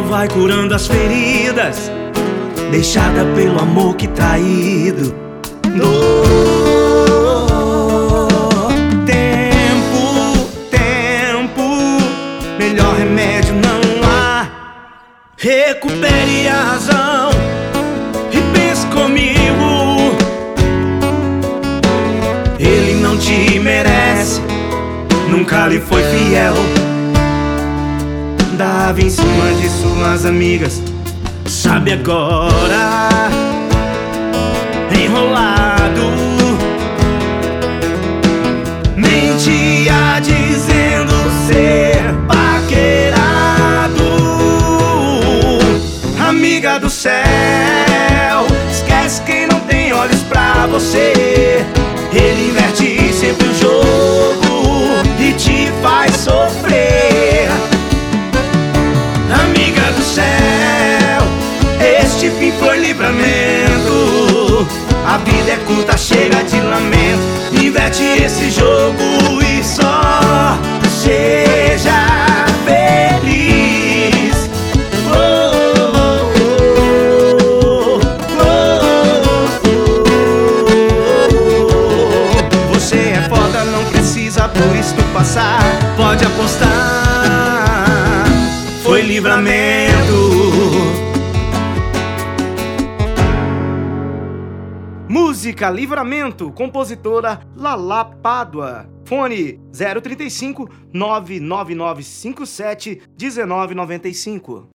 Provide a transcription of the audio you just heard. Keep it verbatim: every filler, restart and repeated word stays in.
vai curando as feridas deixada pelo amor que traído. Dor, tempo, tempo, melhor remédio não há. Recupere a razão e pense comigo. Ele não te merece, nunca lhe foi fiel. Dava em cima de suas amigas, sabe agora, enrolado, mentia dizendo ser paquerado. Amiga do céu, esquece quem não tem olhos pra você. Ele inverte sempre o jogo e te faz sofrer. Amiga do céu, este fim foi livramento. A vida é curta, chega de lamento. Inverte esse jogo e só seja feliz. Oh, oh, oh, oh, oh. Você é foda, não precisa por isto passar. Pode apostar, foi livramento. Música Livramento, compositora Lala Pádua. Fone zero trinta e cinco, nove nove nove cinco sete, um nove nove cinco.